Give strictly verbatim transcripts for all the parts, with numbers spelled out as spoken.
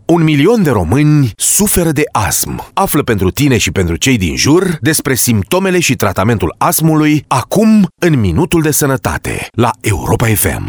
Un milion de români suferă de astm. Află pentru tine și pentru cei din jur despre simptomele și tratamentul astmului acum în Minutul de Sănătate la Europa F M.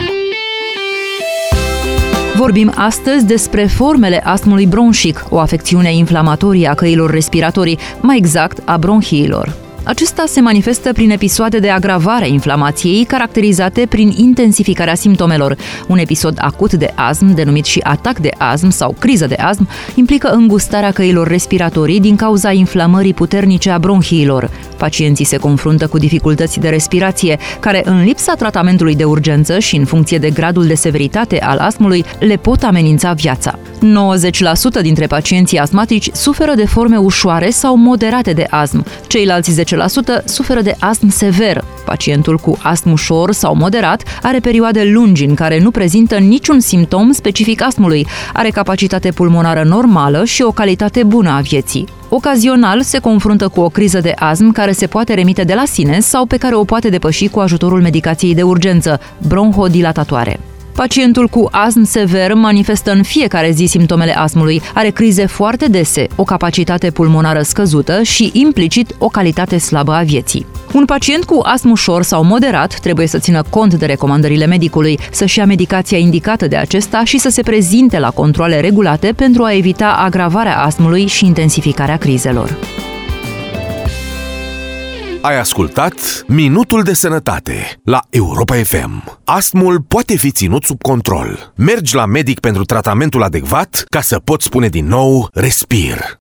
Vorbim astăzi despre formele astmului bronșic, o afecțiune inflamatorie a căilor respiratorii, mai exact a bronhiilor. Acesta se manifestă prin episoade de agravare a inflamației, caracterizate prin intensificarea simptomelor. Un episod acut de astm, denumit și atac de astm sau criză de astm, implică îngustarea căilor respiratorii din cauza inflamării puternice a bronhiilor. Pacienții se confruntă cu dificultăți de respirație, care, în lipsa tratamentului de urgență și în funcție de gradul de severitate al astmului, le pot amenința viața. nouăzeci la sută dintre pacienții astmatici suferă de forme ușoare sau moderate de astm. Ceilalți zece la sută suferă de astm sever. Pacientul cu astm ușor sau moderat are perioade lungi în care nu prezintă niciun simptom specific astmului, are capacitate pulmonară normală și o calitate bună a vieții. Ocazional se confruntă cu o criză de astm care se poate remite de la sine sau pe care o poate depăși cu ajutorul medicației de urgență, bronhodilatatoare. Pacientul cu astm sever manifestă în fiecare zi simptomele astmului, are crize foarte dese, o capacitate pulmonară scăzută și, implicit, o calitate slabă a vieții. Un pacient cu astm ușor sau moderat trebuie să țină cont de recomandările medicului, să-și ia medicația indicată de acesta și să se prezinte la controale regulate pentru a evita agravarea astmului și intensificarea crizelor. Ai ascultat Minutul de Sănătate la Europa F M. Astmul poate fi ținut sub control. Mergi la medic pentru tratamentul adecvat ca să poți spune din nou respir.